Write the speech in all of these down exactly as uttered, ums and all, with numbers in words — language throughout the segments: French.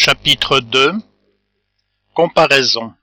Chapitre deux. Comparaison.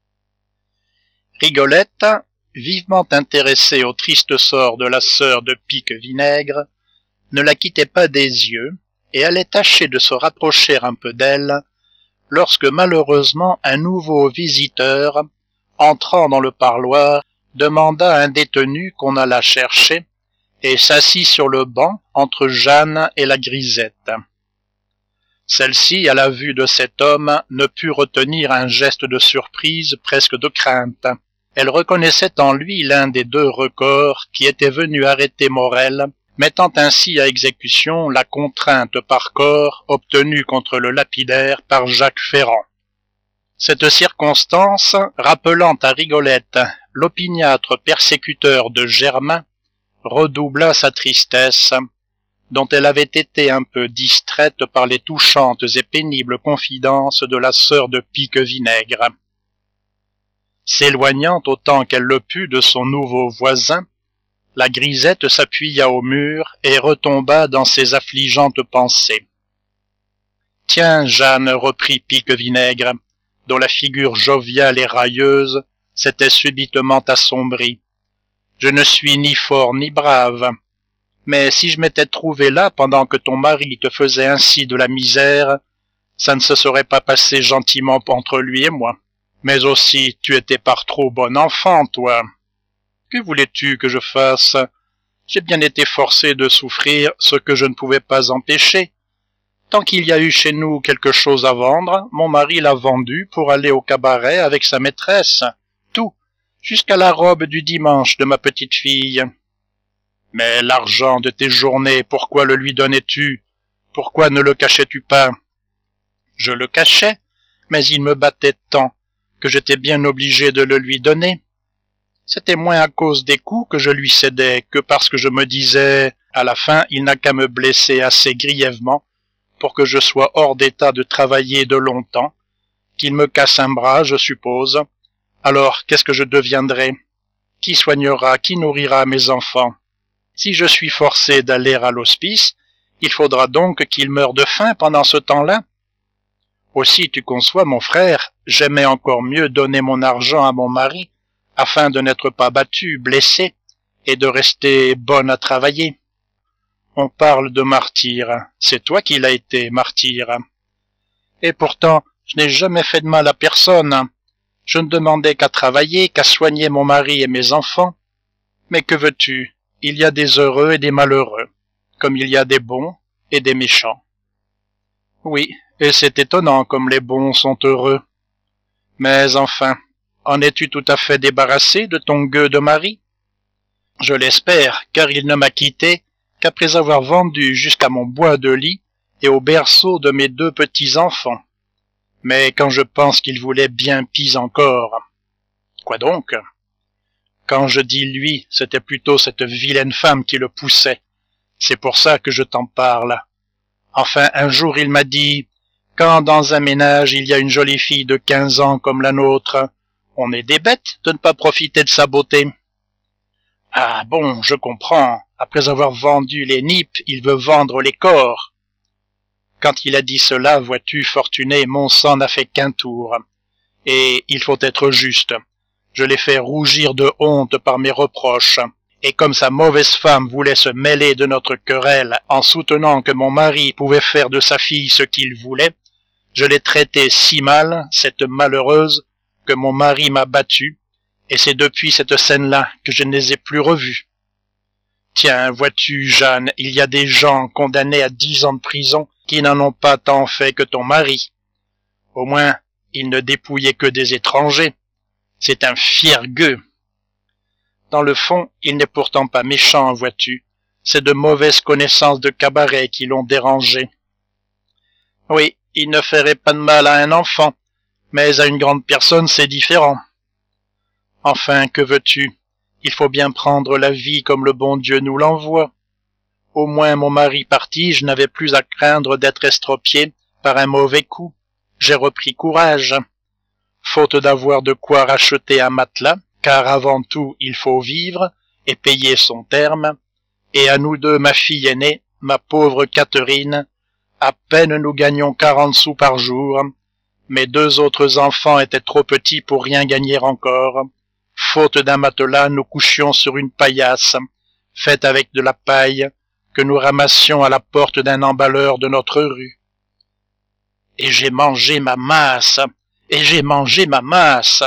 Rigolette, vivement intéressée au triste sort de la sœur de Pique-Vinaigre, ne la quittait pas des yeux et allait tâcher de se rapprocher un peu d'elle, lorsque malheureusement un nouveau visiteur, entrant dans le parloir, demanda à un détenu qu'on allât chercher et s'assit sur le banc entre Jeanne et la grisette. Celle-ci, à la vue de cet homme, ne put retenir un geste de surprise, presque de crainte. Elle reconnaissait en lui l'un des deux recors qui étaient venus arrêter Morel, mettant ainsi à exécution la contrainte par corps obtenue contre le lapidaire par Jacques Ferrand. Cette circonstance, rappelant à Rigolette l'opiniâtre persécuteur de Germain, redoubla sa tristesse, dont elle avait été un peu distraite par les touchantes et pénibles confidences de la sœur de Pique-Vinaigre. S'éloignant autant qu'elle le put de son nouveau voisin, la grisette s'appuya au mur et retomba dans ses affligeantes pensées. « Tiens, Jeanne, reprit Pique-Vinaigre, dont la figure joviale et railleuse s'était subitement assombrie. Je ne suis ni fort ni brave. Mais si je m'étais trouvé là pendant que ton mari te faisait ainsi de la misère, ça ne se serait pas passé gentiment entre lui et moi. Mais aussi, tu étais par trop bon enfant, toi. Que voulais-tu que je fasse? J'ai bien été forcé de souffrir ce que je ne pouvais pas empêcher. Tant qu'il y a eu chez nous quelque chose à vendre, mon mari l'a vendu pour aller au cabaret avec sa maîtresse. Tout, jusqu'à la robe du dimanche de ma petite fille. Mais l'argent de tes journées, pourquoi le lui donnais-tu? Pourquoi ne le cachais-tu pas? Je le cachais, mais il me battait tant que j'étais bien obligé de le lui donner. C'était moins à cause des coups que je lui cédais que parce que je me disais, à la fin, il n'a qu'à me blesser assez grièvement pour que je sois hors d'état de travailler de longtemps, qu'il me casse un bras, je suppose. Alors, qu'est-ce que je deviendrai? Qui soignera, qui nourrira mes enfants? Si je suis forcé d'aller à l'hospice, il faudra donc qu'il meure de faim pendant ce temps-là. Aussi, tu conçois, mon frère, j'aimais encore mieux donner mon argent à mon mari, afin de n'être pas battu, blessé, et de rester bonne à travailler. On parle de martyr, c'est toi qui l'as été, martyr. Et pourtant, je n'ai jamais fait de mal à personne. Je ne demandais qu'à travailler, qu'à soigner mon mari et mes enfants. Mais que veux-tu? Il y a des heureux et des malheureux, comme il y a des bons et des méchants. Oui, et c'est étonnant comme les bons sont heureux. Mais enfin, en es-tu tout à fait débarrassé de ton gueux de mari? Je l'espère, car il ne m'a quitté qu'après avoir vendu jusqu'à mon bois de lit et au berceau de mes deux petits-enfants. Mais quand je pense qu'il voulait bien pis encore. Quoi donc? Quand je dis lui, c'était plutôt cette vilaine femme qui le poussait. C'est pour ça que je t'en parle. Enfin, un jour il m'a dit, quand dans un ménage il y a une jolie fille de quinze ans comme la nôtre, on est des bêtes de ne pas profiter de sa beauté. Ah bon, je comprends. Après avoir vendu les nippes, il veut vendre les corps. Quand il a dit cela, vois-tu, Fortuné, mon sang n'a fait qu'un tour. Et il faut être juste. Je l'ai fait rougir de honte par mes reproches, et comme sa mauvaise femme voulait se mêler de notre querelle en soutenant que mon mari pouvait faire de sa fille ce qu'il voulait, je l'ai traitée si mal, cette malheureuse, que mon mari m'a battu, et c'est depuis cette scène-là que je ne les ai plus revus. Tiens, vois-tu, Jeanne, il y a des gens condamnés à dix ans de prison qui n'en ont pas tant fait que ton mari. Au moins, il ne dépouillait que des étrangers. C'est un fier gueux. Dans le fond, il n'est pourtant pas méchant, vois-tu. C'est de mauvaises connaissances de cabaret qui l'ont dérangé. Oui, il ne ferait pas de mal à un enfant, mais à une grande personne, c'est différent. Enfin, que veux-tu? Il faut bien prendre la vie comme le bon Dieu nous l'envoie. Au moins, mon mari parti, je n'avais plus à craindre d'être estropié par un mauvais coup. J'ai repris courage. Faute d'avoir de quoi racheter un matelas, car avant tout il faut vivre et payer son terme, et à nous deux, ma fille aînée, ma pauvre Catherine, À peine nous gagnions quarante sous par jour. Mes deux autres enfants étaient trop petits pour rien gagner encore. Faute d'un matelas, nous couchions sur une paillasse, faite avec de la paille, que nous ramassions à la porte d'un emballeur de notre rue. Et j'ai mangé ma masse, et j'ai mangé ma masse.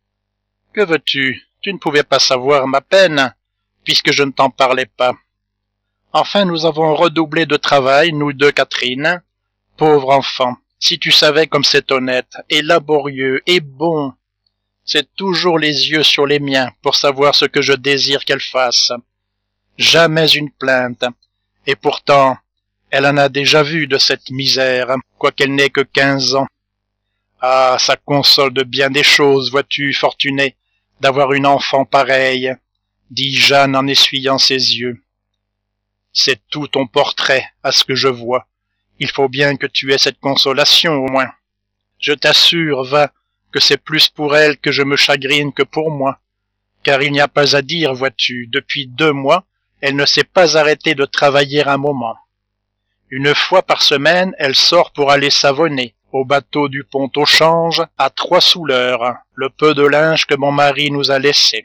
Que veux-tu? Tu ne pouvais pas savoir ma peine, puisque je ne t'en parlais pas. Enfin, nous avons redoublé de travail, nous deux, Catherine. Pauvre enfant, si tu savais comme c'est honnête, et laborieux, et bon. C'est toujours les yeux sur les miens pour savoir ce que je désire qu'elle fasse. Jamais une plainte. Et pourtant, elle en a déjà vu de cette misère, quoiqu'elle n'ait que quinze ans. Ah, ça console de bien des choses, vois-tu, Fortuné, d'avoir une enfant pareille, dit Jeanne en essuyant ses yeux. C'est tout ton portrait, à ce que je vois. Il faut bien que tu aies cette consolation, au moins. Je t'assure, va, que c'est plus pour elle que je me chagrine que pour moi. Car il n'y a pas à dire, vois-tu, depuis deux mois, elle ne s'est pas arrêtée de travailler un moment. Une fois par semaine, elle sort pour aller savonner, au bateau du pont au change, à trois sous l'heure, le peu de linge que mon mari nous a laissé.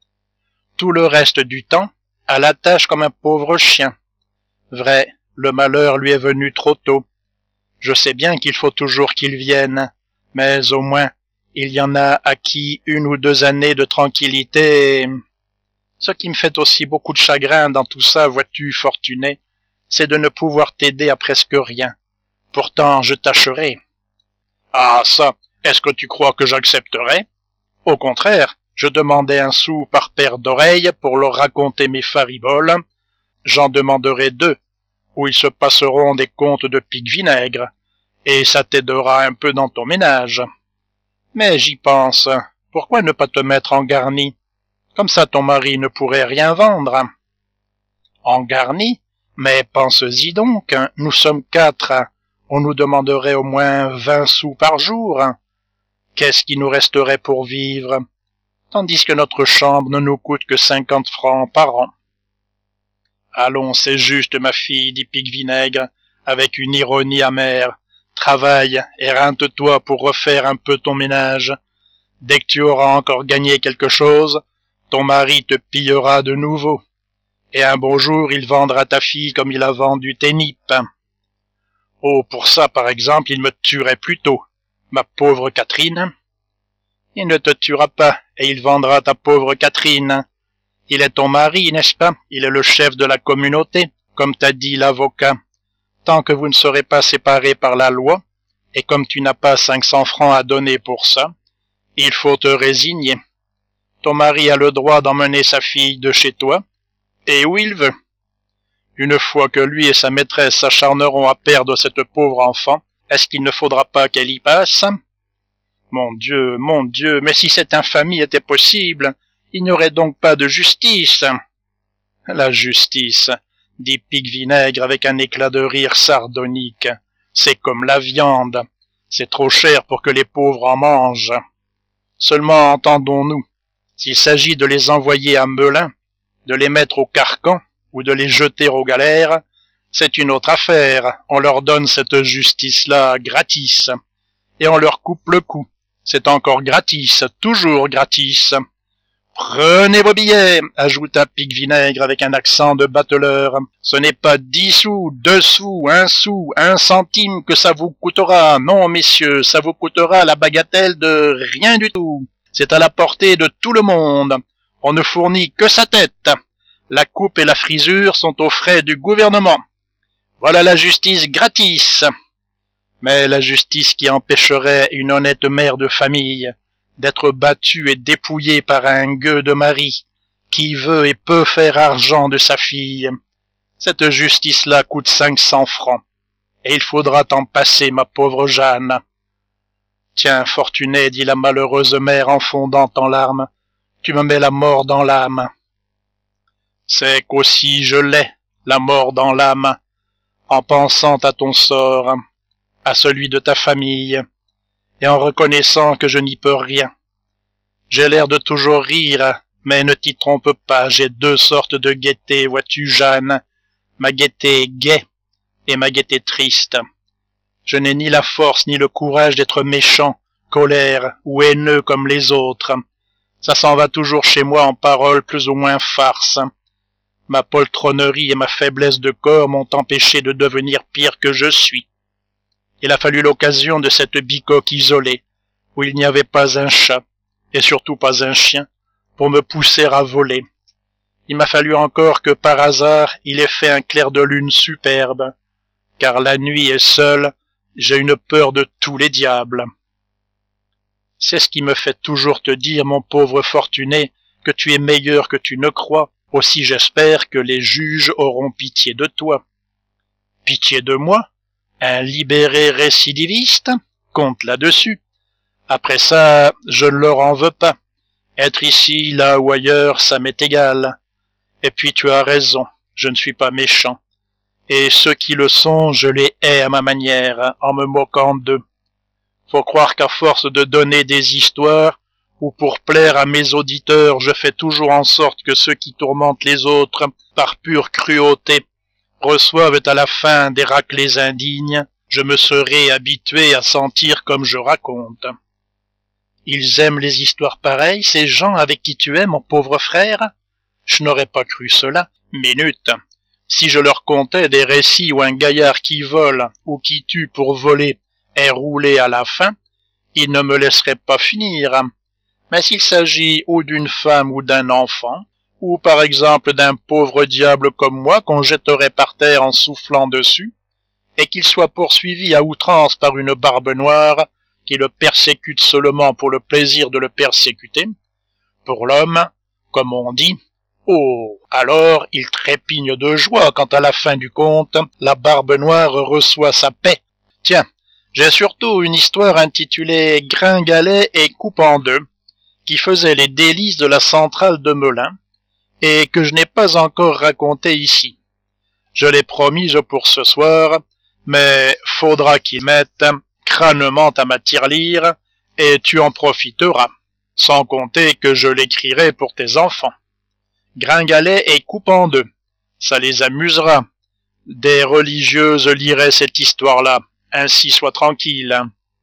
Tout le reste du temps, elle attache comme un pauvre chien. Vrai, le malheur lui est venu trop tôt. Je sais bien qu'il faut toujours qu'il vienne, mais au moins, il y en a à qui une ou deux années de tranquillité. Ce qui me fait aussi beaucoup de chagrin dans tout ça, vois-tu, Fortuné, c'est de ne pouvoir t'aider à presque rien. Pourtant, je tâcherai. Ah, ça, est-ce que tu crois que j'accepterai? Au contraire, je demandais un sou par paire d'oreilles pour leur raconter mes fariboles. J'en demanderai deux, où ils se passeront des contes de pique-vinaigre, et ça t'aidera un peu dans ton ménage. Mais j'y pense, pourquoi ne pas te mettre en garni? Comme ça ton mari ne pourrait rien vendre. En garni? Mais pense-y donc, nous sommes quatre, on nous demanderait au moins vingt sous par jour. Qu'est-ce qui nous resterait pour vivre? Tandis que notre chambre ne nous coûte que cinquante francs par an. Allons, c'est juste, ma fille, dit Pique-Vinaigre, avec une ironie amère. Travaille et rente-toi pour refaire un peu ton ménage. Dès que tu auras encore gagné quelque chose, ton mari te pillera de nouveau. Et un beau jour, il vendra ta fille comme il a vendu tes nippes. Oh, pour ça, par exemple, il me tuerait plutôt, ma pauvre Catherine. Il ne te tuera pas, et il vendra ta pauvre Catherine. Il est ton mari, n'est-ce pas? Il est le chef de la communauté, comme t'a dit l'avocat. Tant que vous ne serez pas séparés par la loi, et comme tu n'as pas cinq cents francs à donner pour ça, il faut te résigner. Ton mari a le droit d'emmener sa fille de chez toi, et où il veut. Une fois que lui et sa maîtresse s'acharneront à perdre cette pauvre enfant, est-ce qu'il ne faudra pas qu'elle y passe? Mon Dieu, mon Dieu, mais si cette infamie était possible, il n'y aurait donc pas de justice. La justice, dit Pique-Vinaigre avec un éclat de rire sardonique, c'est comme la viande, c'est trop cher pour que les pauvres en mangent. Seulement entendons-nous, s'il s'agit de les envoyer à Melun, de les mettre au carcan ou de les jeter aux galères, c'est une autre affaire, on leur donne cette justice-là gratis, et on leur coupe le cou, c'est encore gratis, toujours gratis. Prenez vos billets, ajouta Pique-Vinaigre avec un accent de bateleur. Ce n'est pas dix sous, deux sous, un sou, un centime que ça vous coûtera. Non, messieurs, ça vous coûtera la bagatelle de rien du tout. C'est à la portée de tout le monde. On ne fournit que sa tête. La coupe et la frisure sont aux frais du gouvernement. Voilà la justice gratis. Mais la justice qui empêcherait une honnête mère de famille d'être battue et dépouillée par un gueux de mari qui veut et peut faire argent de sa fille. Cette justice-là coûte cinq cents francs, et il faudra t'en passer, ma pauvre Jeanne. Tiens, Fortuné, dit la malheureuse mère en fondant en larmes, tu me mets la mort dans l'âme. C'est qu'aussi je l'ai, la mort dans l'âme, en pensant à ton sort, à celui de ta famille, et en reconnaissant que je n'y peux rien. J'ai l'air de toujours rire, mais ne t'y trompe pas, j'ai deux sortes de gaieté, vois-tu, Jeanne, ma gaieté gaie, et ma gaieté triste. Je n'ai ni la force ni le courage d'être méchant, colère ou haineux comme les autres. Ça s'en va toujours chez moi en paroles plus ou moins farces. Ma poltronnerie et ma faiblesse de corps m'ont empêché de devenir pire que je suis. Il a fallu l'occasion de cette bicoque isolée, où il n'y avait pas un chat, et surtout pas un chien, pour me pousser à voler. Il m'a fallu encore que par hasard il ait fait un clair de lune superbe, car la nuit est seule, j'ai une peur de tous les diables. C'est ce qui me fait toujours te dire, mon pauvre fortuné, que tu es meilleur que tu ne crois, aussi j'espère que les juges auront pitié de toi. Pitié de moi? Un libéré récidiviste? Compte là-dessus. Après ça, je ne leur en veux pas. Être ici, là ou ailleurs, ça m'est égal. Et puis tu as raison, je ne suis pas méchant. Et ceux qui le sont, je les hais à ma manière, en me moquant d'eux. Faut croire qu'à force de donner des histoires, ou pour plaire à mes auditeurs, je fais toujours en sorte que ceux qui tourmentent les autres, par pure cruauté, reçoivent à la fin des raclées indignes, je me serais habitué à sentir comme je raconte. Ils aiment les histoires pareilles, ces gens avec qui tu es, mon pauvre frère? Je n'aurais pas cru cela. Minute. Si je leur contais des récits où un gaillard qui vole ou qui tue pour voler est roulé à la fin, ils ne me laisseraient pas finir. Mais s'il s'agit ou d'une femme ou d'un enfant, ou par exemple d'un pauvre diable comme moi qu'on jetterait par terre en soufflant dessus, et qu'il soit poursuivi à outrance par une barbe noire qui le persécute seulement pour le plaisir de le persécuter, pour l'homme, comme on dit, oh, alors il trépigne de joie quand à la fin du compte, la barbe noire reçoit sa paix. Tiens, j'ai surtout une histoire intitulée Gringalet et coupe en deux, qui faisait les délices de la centrale de Melun, et que je n'ai pas encore racontée ici. Je l'ai promise pour ce soir, mais faudra qu'il mette crânement à ma tirelire, et tu en profiteras, sans compter que je l'écrirai pour tes enfants. Gringalet et coupe en deux, ça les amusera. Des religieuses liraient cette histoire-là, ainsi sois tranquille.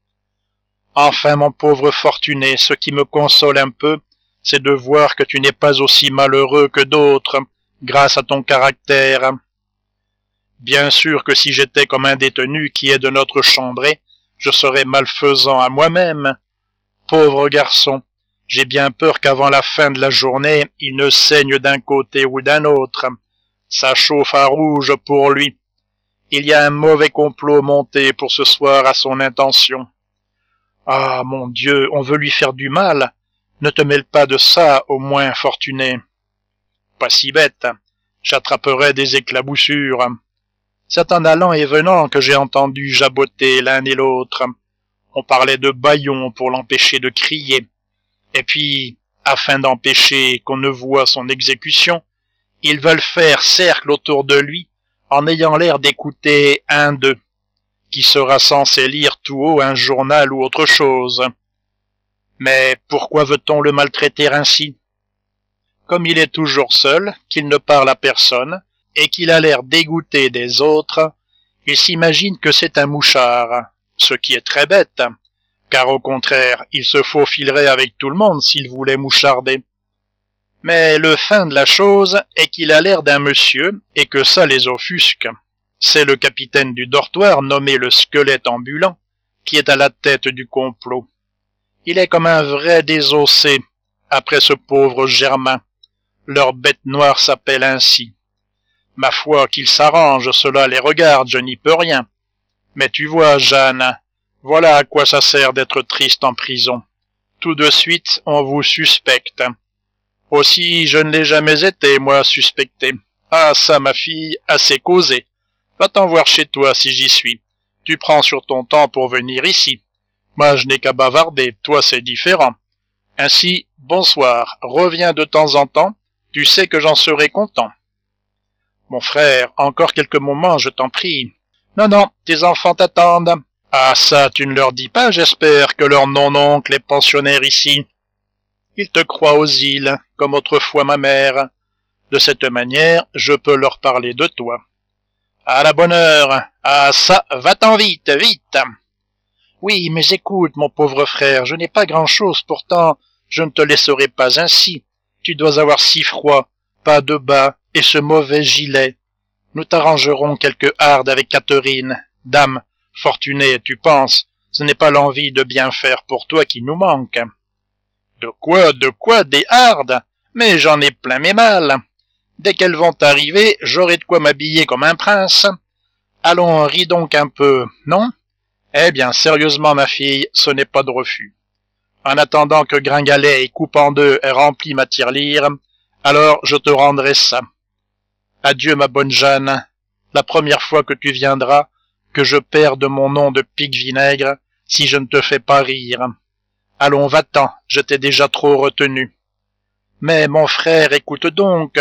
Enfin, mon pauvre fortuné, ce qui me console un peu, c'est de voir que tu n'es pas aussi malheureux que d'autres, grâce à ton caractère. Bien sûr que si j'étais comme un détenu qui est de notre chambrée, je serais malfaisant à moi-même. Pauvre garçon, j'ai bien peur qu'avant la fin de la journée, il ne saigne d'un côté ou d'un autre. Ça chauffe à rouge pour lui. Il y a un mauvais complot monté pour ce soir à son intention. Ah, mon Dieu, on veut lui faire du mal. Ne te mêle pas de ça, au moins, fortuné. Pas si bête. J'attraperai des éclaboussures. C'est en allant et venant que j'ai entendu jaboter l'un et l'autre. On parlait de bâillon pour l'empêcher de crier. Et puis, afin d'empêcher qu'on ne voie son exécution, ils veulent faire cercle autour de lui en ayant l'air d'écouter un d'eux, qui sera censé lire tout haut un journal ou autre chose. Mais pourquoi veut-on le maltraiter ainsi? Comme il est toujours seul, qu'il ne parle à personne, et qu'il a l'air dégoûté des autres, il s'imagine que c'est un mouchard, ce qui est très bête, car au contraire, il se faufilerait avec tout le monde s'il voulait moucharder. Mais le fin de la chose est qu'il a l'air d'un monsieur, et que ça les offusque. C'est le capitaine du dortoir, nommé le squelette ambulant, qui est à la tête du complot. Il est comme un vrai désossé, après ce pauvre Germain. Leur bête noire s'appelle ainsi. Ma foi, qu'ils s'arrangent, cela les regarde, je n'y peux rien. Mais tu vois, Jeanne, voilà à quoi ça sert d'être triste en prison. Tout de suite, on vous suspecte. Aussi, je ne l'ai jamais été, moi, suspecté. Ah, ça, ma fille, assez causé. Va-t'en voir chez toi si j'y suis. Tu prends sur ton temps pour venir ici. Moi, je n'ai qu'à bavarder, toi, c'est différent. Ainsi, bonsoir, reviens de temps en temps, tu sais que j'en serai content. Mon frère, encore quelques moments, je t'en prie. Non, non, tes enfants t'attendent. Ah, ça, tu ne leur dis pas, j'espère, que leur non-oncle est pensionnaire ici. Ils te croient aux îles, comme autrefois ma mère. De cette manière, je peux leur parler de toi. À la bonne heure. Ah ça, va-t'en vite, vite. Oui, mais écoute, mon pauvre frère, je n'ai pas grand-chose, pourtant je ne te laisserai pas ainsi. Tu dois avoir si froid, pas de bas, et ce mauvais gilet. Nous t'arrangerons quelque harde avec Catherine. Dame, fortunée, tu penses, ce n'est pas l'envie de bien faire pour toi qui nous manque. De quoi, de quoi, des hardes? Mais j'en ai plein mes malles. Dès qu'elles vont arriver, j'aurai de quoi m'habiller comme un prince. Allons, ris donc un peu, non? Eh bien, sérieusement, ma fille, ce n'est pas de refus. En attendant que Gringalet et Coupe en deux ait rempli ma tirelire, alors je te rendrai ça. Adieu, ma bonne Jeanne. La première fois que tu viendras, que je perde mon nom de pique-vinaigre, si je ne te fais pas rire. Allons, va-t'en, je t'ai déjà trop retenu. Mais, mon frère, écoute donc.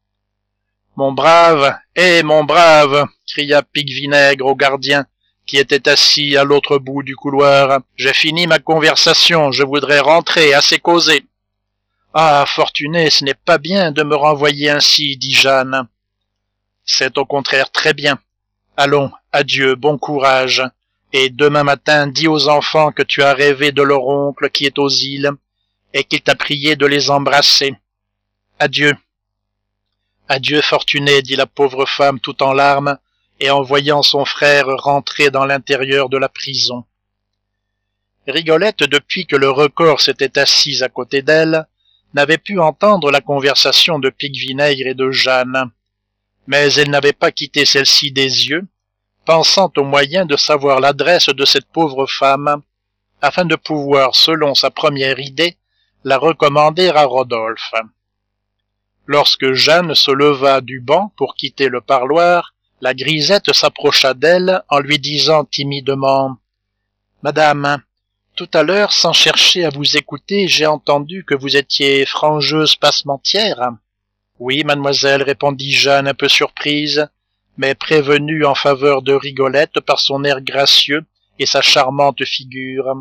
Mon brave, eh, mon brave, cria Pique-Vinaigre au gardien, qui était assis à l'autre bout du couloir. J'ai fini ma conversation, je voudrais rentrer, assez causé. Ah, Fortuné, ce n'est pas bien de me renvoyer ainsi, dit Jeanne. C'est au contraire très bien. Allons, adieu, bon courage. Et demain matin, dis aux enfants que tu as rêvé de leur oncle qui est aux îles, et qu'il t'a prié de les embrasser. Adieu. Adieu, Fortuné, dit la pauvre femme tout en larmes, et en voyant son frère rentrer dans l'intérieur de la prison. Rigolette, depuis que le Recors s'était assise à côté d'elle, n'avait pu entendre la conversation de Pique-Vinaigre et de Jeanne. Mais elle n'avait pas quitté celle-ci des yeux, pensant au moyen de savoir l'adresse de cette pauvre femme, afin de pouvoir, selon sa première idée, la recommander à Rodolphe. Lorsque Jeanne se leva du banc pour quitter le parloir, la grisette s'approcha d'elle en lui disant timidement « Madame, tout à l'heure, sans chercher à vous écouter, j'ai entendu que vous étiez frangeuse passementière. »« Oui, mademoiselle, répondit Jeanne un peu surprise, mais prévenue en faveur de Rigolette par son air gracieux et sa charmante figure.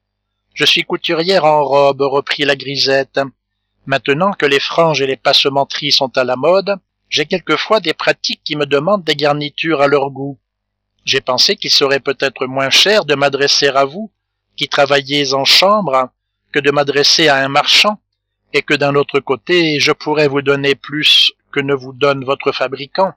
« Je suis couturière en robe, reprit la grisette. Maintenant que les franges et les passementeries sont à la mode, j'ai quelquefois des pratiques qui me demandent des garnitures à leur goût. J'ai pensé qu'il serait peut-être moins cher de m'adresser à vous, qui travaillez en chambre, que de m'adresser à un marchand, et que d'un autre côté, je pourrais vous donner plus que ne vous donne votre fabricant.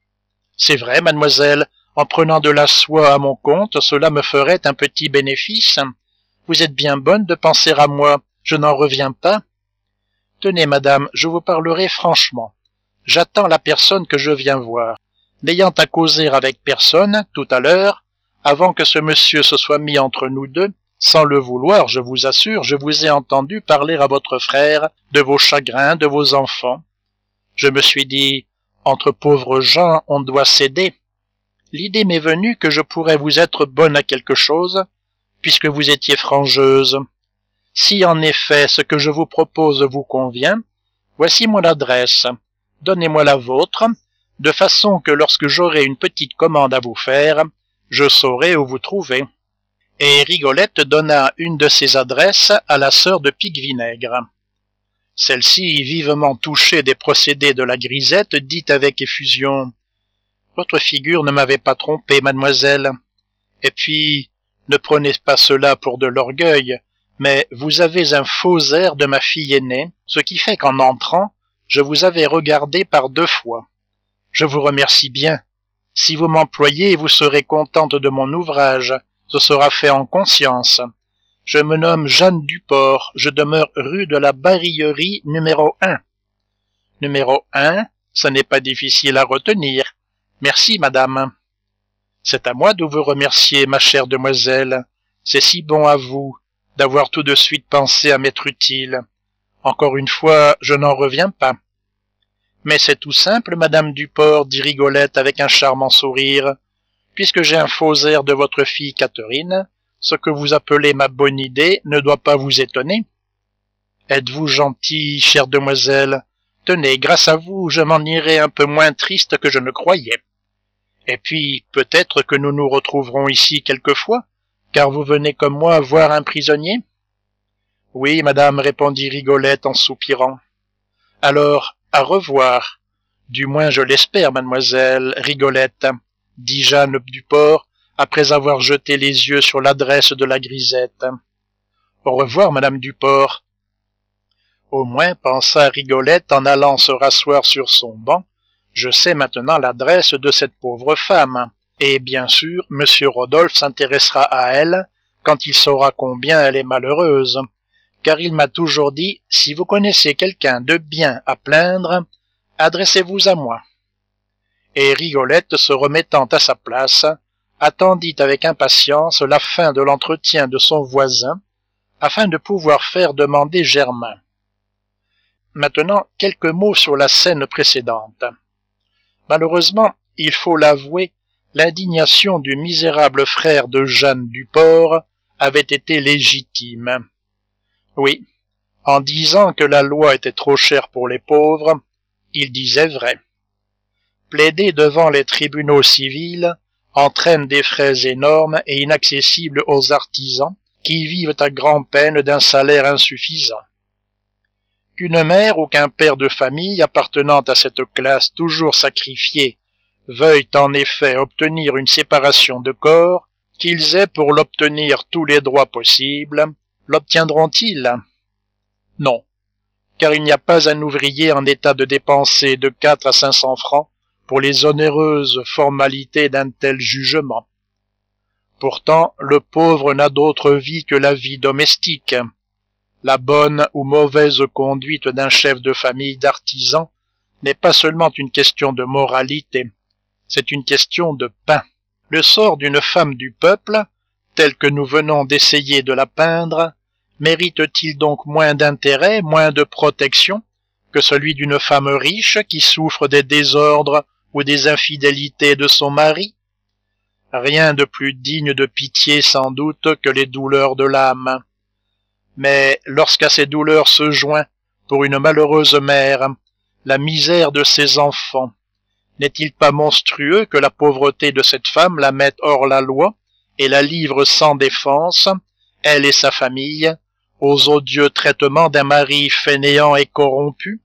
C'est vrai, mademoiselle, en prenant de la soie à mon compte, cela me ferait un petit bénéfice. Vous êtes bien bonne de penser à moi, je n'en reviens pas. Tenez, madame, je vous parlerai franchement. J'attends la personne que je viens voir. N'ayant à causer avec personne, tout à l'heure, avant que ce monsieur se soit mis entre nous deux, sans le vouloir, je vous assure, je vous ai entendu parler à votre frère de vos chagrins, de vos enfants. Je me suis dit, entre pauvres gens, on doit s'aider. L'idée m'est venue que je pourrais vous être bonne à quelque chose, puisque vous étiez frangeuse. Si en effet ce que je vous propose vous convient, voici mon adresse. Donnez-moi la vôtre, de façon que lorsque j'aurai une petite commande à vous faire, je saurai où vous trouver. » Et Rigolette donna une de ses adresses à la sœur de Pique-Vinaigre. Celle-ci, vivement touchée des procédés de la grisette, dit avec effusion « Votre figure ne m'avait pas trompé, mademoiselle. Et puis, ne prenez pas cela pour de l'orgueil, mais vous avez un faux air de ma fille aînée, ce qui fait qu'en entrant, je vous avais regardé par deux fois. Je vous remercie bien. Si vous m'employez, vous serez contente de mon ouvrage. Ce sera fait en conscience. Je me nomme Jeanne Duport. Je demeure rue de la Barillerie numéro un. Numéro un, ce n'est pas difficile à retenir. Merci, madame. C'est à moi de vous remercier, ma chère demoiselle. C'est si bon à vous d'avoir tout de suite pensé à m'être utile. Encore une fois, je n'en reviens pas. Mais c'est tout simple, madame Duport, dit Rigolette avec un charmant sourire. Puisque j'ai un faux air de votre fille Catherine, ce que vous appelez ma bonne idée ne doit pas vous étonner. Êtes-vous gentille, chère demoiselle? Tenez, grâce à vous, je m'en irai un peu moins triste que je ne croyais. Et puis, peut-être que nous nous retrouverons ici quelquefois, car vous venez comme moi voir un prisonnier? Oui, madame, répondit Rigolette en soupirant. Alors, à revoir. Du moins je l'espère, mademoiselle Rigolette. dit Jeanne Duport, après avoir jeté les yeux sur l'adresse de la grisette. Au revoir, madame Duport. Au moins, pensa Rigolette en allant se rasseoir sur son banc, je sais maintenant l'adresse de cette pauvre femme, et bien sûr, monsieur Rodolphe s'intéressera à elle quand il saura combien elle est malheureuse, car il m'a toujours dit, si vous connaissez quelqu'un de bien à plaindre, adressez-vous à moi. Et Rigolette, se remettant à sa place, attendit avec impatience la fin de l'entretien de son voisin, afin de pouvoir faire demander Germain. Maintenant, quelques mots sur la scène précédente. Malheureusement, il faut l'avouer, l'indignation du misérable frère de Jeanne Duport avait été légitime. Oui, en disant que la loi était trop chère pour les pauvres, il disait vrai. Plaider devant les tribunaux civils entraîne des frais énormes et inaccessibles aux artisans qui vivent à grand-peine d'un salaire insuffisant. Qu'une mère ou qu'un père de famille appartenant à cette classe toujours sacrifiée veuillent en effet obtenir une séparation de corps, qu'ils aient pour l'obtenir tous les droits possibles, l'obtiendront-ils? Non, car il n'y a pas un ouvrier en état de dépenser de quatre à cinq cents francs pour les onéreuses formalités d'un tel jugement. Pourtant, le pauvre n'a d'autre vie que la vie domestique. La bonne ou mauvaise conduite d'un chef de famille d'artisan n'est pas seulement une question de moralité, c'est une question de pain. Le sort d'une femme du peuple, tel que nous venons d'essayer de la peindre, mérite-t-il donc moins d'intérêt, moins de protection que celui d'une femme riche qui souffre des désordres ou des infidélités de son mari? Rien de plus digne de pitié sans doute que les douleurs de l'âme. Mais lorsqu'à ces douleurs se joint, pour une malheureuse mère, la misère de ses enfants, n'est-il pas monstrueux que la pauvreté de cette femme la mette hors la loi et la livre sans défense, elle et sa famille, aux odieux traitements d'un mari fainéant et corrompu?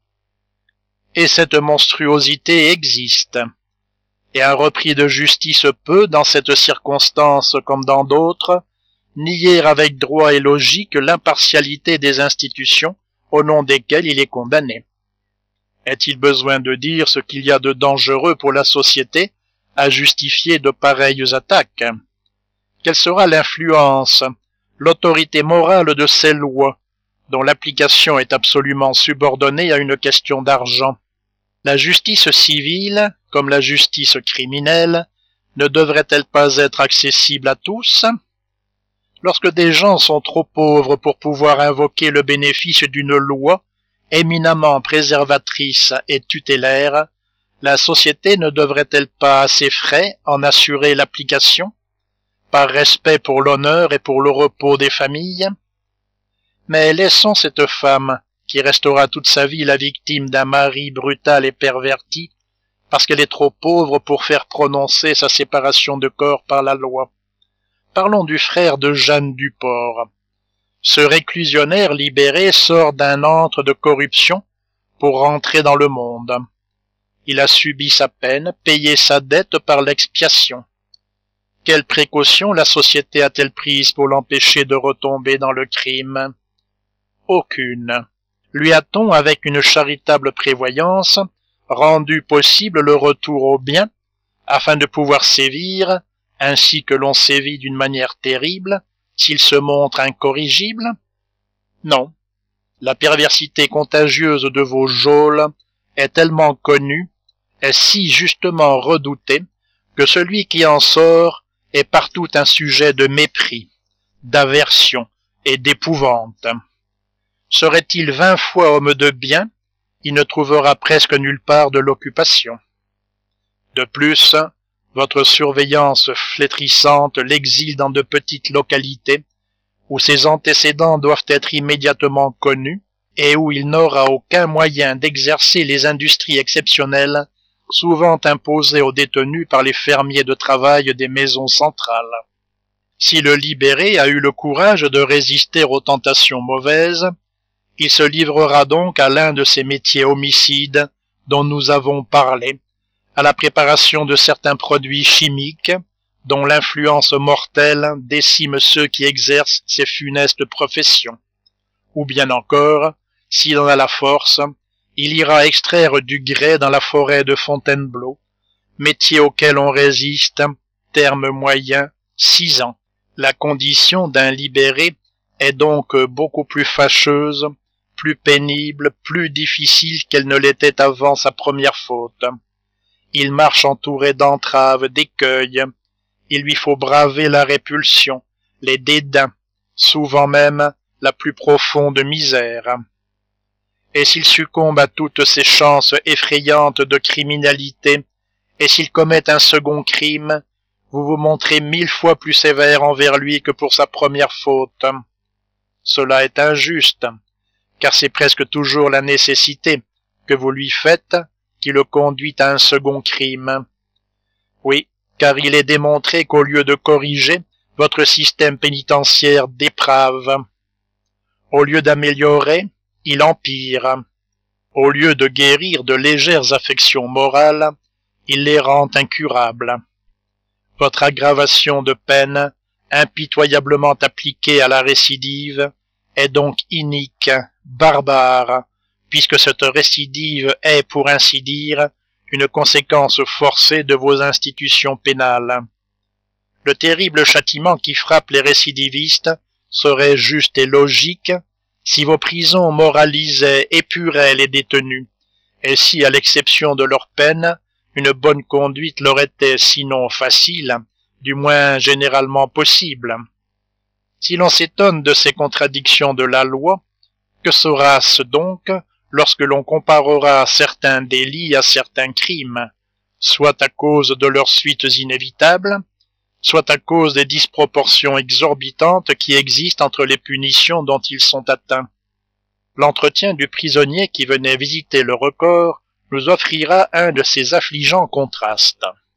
Et cette monstruosité existe. Et un repris de justice peut, dans cette circonstance comme dans d'autres, nier avec droit et logique l'impartialité des institutions au nom desquelles il est condamné. Est-il besoin de dire ce qu'il y a de dangereux pour la société à justifier de pareilles attaques? Quelle sera l'influence, l'autorité morale de ces lois, dont l'application est absolument subordonnée à une question d'argent? La justice civile, comme la justice criminelle, ne devrait-elle pas être accessible à tous? Lorsque des gens sont trop pauvres pour pouvoir invoquer le bénéfice d'une loi éminemment préservatrice et tutélaire, la société ne devrait-elle pas à ses frais en assurer l'application, par respect pour l'honneur et pour le repos des familles? Mais laissons cette femme, qui restera toute sa vie la victime d'un mari brutal et perverti, parce qu'elle est trop pauvre pour faire prononcer sa séparation de corps par la loi. Parlons du frère de Jeanne Duport. Ce réclusionnaire libéré sort d'un antre de corruption pour rentrer dans le monde. Il a subi sa peine, payé sa dette par l'expiation. Quelles précautions la société a-t-elle prises pour l'empêcher de retomber dans le crime? Aucune. Lui a-t-on, avec une charitable prévoyance, rendu possible le retour au bien, afin de pouvoir sévir, ainsi que l'on sévit d'une manière terrible, s'il se montre incorrigible? Non. La perversité contagieuse de vos geôles est tellement connue, est si justement redoutée, que celui qui en sort est partout un sujet de mépris, d'aversion et d'épouvante. Serait-il vingt fois homme de bien, il ne trouvera presque nulle part de l'occupation. De plus, votre surveillance flétrissante l'exile dans de petites localités, où ses antécédents doivent être immédiatement connus, et où il n'aura aucun moyen d'exercer les industries exceptionnelles souvent imposées aux détenus par les fermiers de travail des maisons centrales. Si le libéré a eu le courage de résister aux tentations mauvaises, il se livrera donc à l'un de ces métiers homicides dont nous avons parlé, à la préparation de certains produits chimiques dont l'influence mortelle décime ceux qui exercent ces funestes professions. Ou bien encore, s'il en a la force, il ira extraire du grès dans la forêt de Fontainebleau, métier auquel on résiste, terme moyen, six ans. La condition d'un libéré est donc beaucoup plus fâcheuse, plus pénible, plus difficile qu'elle ne l'était avant sa première faute. Il marche entouré d'entraves, d'écueils. Il lui faut braver la répulsion, les dédains, souvent même la plus profonde misère. Et s'il succombe à toutes ces chances effrayantes de criminalité, et s'il commet un second crime, vous vous montrez mille fois plus sévère envers lui que pour sa première faute. Cela est injuste, car c'est presque toujours la nécessité que vous lui faites qui le conduit à un second crime. Oui, car il est démontré qu'au lieu de corriger, votre système pénitentiaire déprave. Au lieu d'améliorer, il empire. Au lieu de guérir de légères affections morales, il les rend incurables. Votre aggravation de peine, impitoyablement appliquée à la récidive, est donc inique, barbare, puisque cette récidive est, pour ainsi dire, une conséquence forcée de vos institutions pénales. Le terrible châtiment qui frappe les récidivistes serait juste et logique si vos prisons moralisaient, épuraient les détenus, et si, à l'exception de leur peine, une bonne conduite leur était sinon facile, du moins généralement possible. Si l'on s'étonne de ces contradictions de la loi, que sera-ce donc lorsque l'on comparera certains délits à certains crimes, soit à cause de leurs suites inévitables, soit à cause des disproportions exorbitantes qui existent entre les punitions dont ils sont atteints. L'entretien du prisonnier qui venait visiter le record nous offrira un de ces affligeants contrastes.